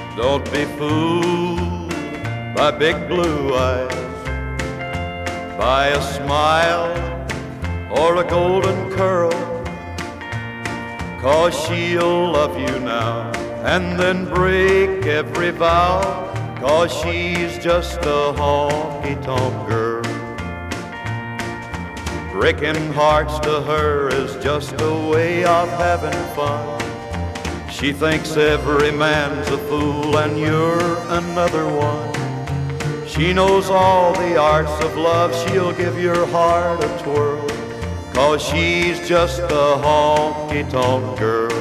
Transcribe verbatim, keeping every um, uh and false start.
Don't be fooled by big blue eyes, by a smile or a golden curl, 'cause she'll love you now and then break every vow, 'cause she's just a honky-tonk girl. Breaking hearts to her is just a way of having fun. She thinks every man's a fool and you're another one. She knows all the arts of love, she'll give your heart a twirl, 'cause she's just a honky-tonk girl.